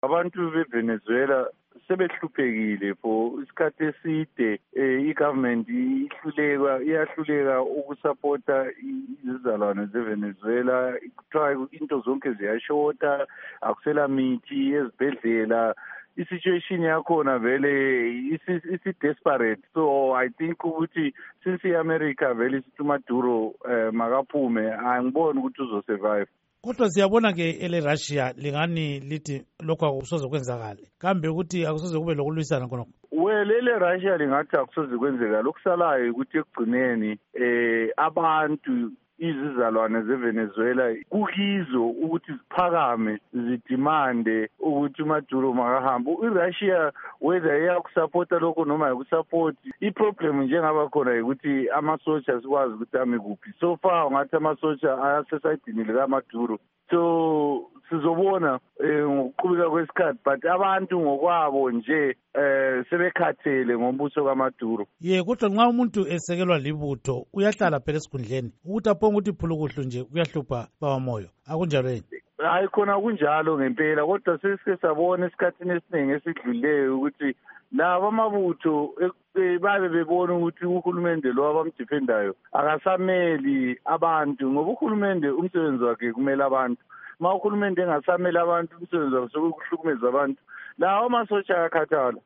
Abantu beVenezuela sebehluphekile for isikhathi eside. I-government iyahluleka ukusapota izizalwane zeVenezuela. Kuthiwa into zonke ziyashota, akusela mithi ezibhedlela. I-situation yakhona vele isi-desperate. So I think ukuthi since i-America vele isithi uMaduro makaphume, angiboni ukuthi uzosurvive. Kodwa siyabona-ke ele-Russia lingani lithi lokhu akusoze kwenzakale. Kambe ukuthi akusoze kube lokulwisana khonokho? Well, ele-Russia lingathi akusoze kwenzekala. Okusalayo ukuthi ekugcineni abantu izizalwane zeVenezuela kukizo ukuthi ziphakame zidimande ukuthi uMaduro makahamba. iRussia whether iyakusapota lokho noma ayikusapoti, iproblem njengaba khona ukuthi amasotsha sikwazi ukuthi ame kuphi. So far ngathi amasotsha ayasesayidini likaMaduro. So sizobona ngokuqhubeka kwesikhathi, but abantu ngokwabo nje sebekhathele ngombuso kaMaduro. Kodwa nxa umuntu esekelwa libutho uyahlala phela esikhundleni ukuthi aphonge ukuthi phulukuhlu nje kuyahlupha bawamoyo, akunjalo yini? Hayi, khona kunjalo ngempela, kodwa sesike sabona esikhathini esiningi esidlulileyo ukuthi laba amabutho babe bebona ukuthi uhulumende lo abamdifendayo akasameli abantu, ngoba uhulumende umsebenzi wakhe kumele abantu. Ma uhulumende engasameli abantu, umsebenzi wakhe sokuhlukumeza abantu, lawo amasotsha ayakhathala.